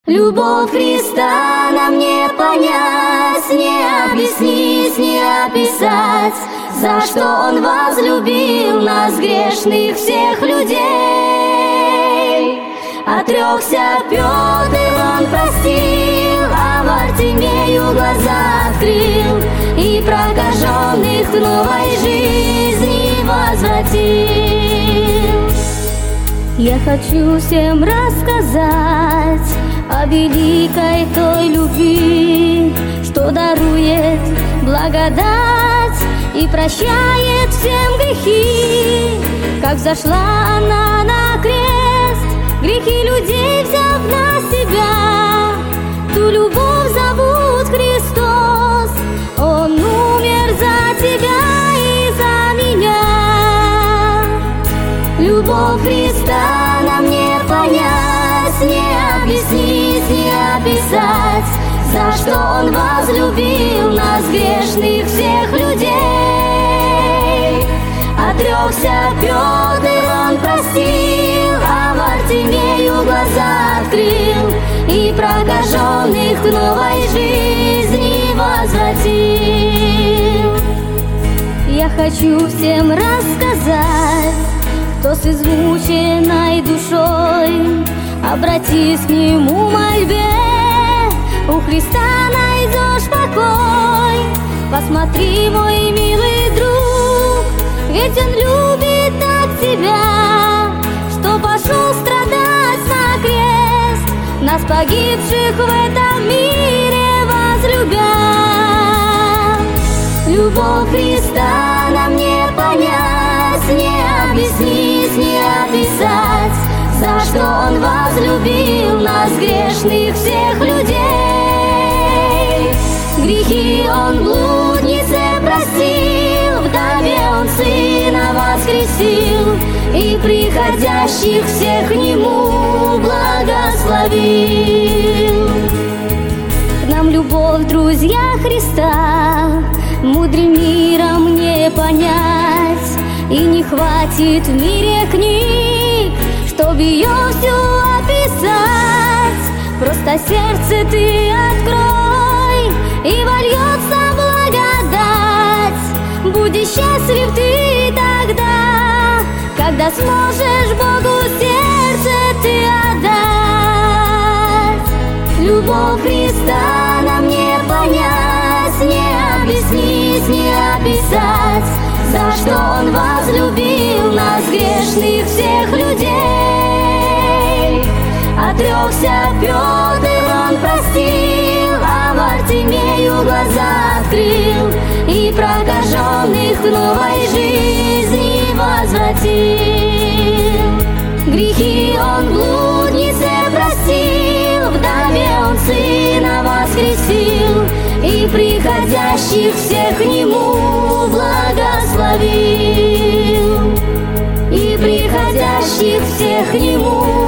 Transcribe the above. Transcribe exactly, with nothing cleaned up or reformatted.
Любовь Христа нам не понять, не объяснить, не описать, за что Он возлюбил нас, грешных всех людей. Отрекся Петр, он простил, а Вартимею глаза открыл и прокаженных к новой жизни возвратил. Я хочу всем рассказать о великой той любви, что дарует благодать и прощает всем грехи. Как взошла она на крест, грехи людей взяв на себя, ту любовь зовут Христос. Он умер за тебя и за меня. Любовь Христа нам не понять, не объяснить, не описать, за что Он возлюбил нас, грешных всех людей. Отрекся Петр, он простил, а Вартимею глаза открыл и прокаженных к новой жизни возвратил. Я хочу всем рассказать, кто с измученной душой, обратись к Нему в мольбе, у Христа найдешь покой. Посмотри, мой милый друг, ведь Он любит так тебя, что пошел страдать на крест, нас погибших в этом мире возлюбя. Любовь Христа нам не понять, не объяснить, не описать, за что Он возлюбил нас, грешных всех людей. Грехи Он блуднице простил, вдове Он Сына воскресил и приходящих всех к Нему благословил. К нам любовь, друзья, Христа мудрым миром не понять, и не хватит в мире книг, чтоб ее всю описать. Просто сердце ты открой, и вольется благодать. Будешь счастлив ты тогда, когда сможешь Богу сердце ты отдать. Любовь Христа нам не понять, не объяснить, не описать, за что Он возлюбил нас, грешных всех людей. Отрекся Петр, он простил, а Вартимею глаза открыл и прокаженных к новой жизни возвратил. Грехи Он блуднице простил, вдове Он Сына воскресил и приходящих всех к Нему благословил. И приходящих всех к Нему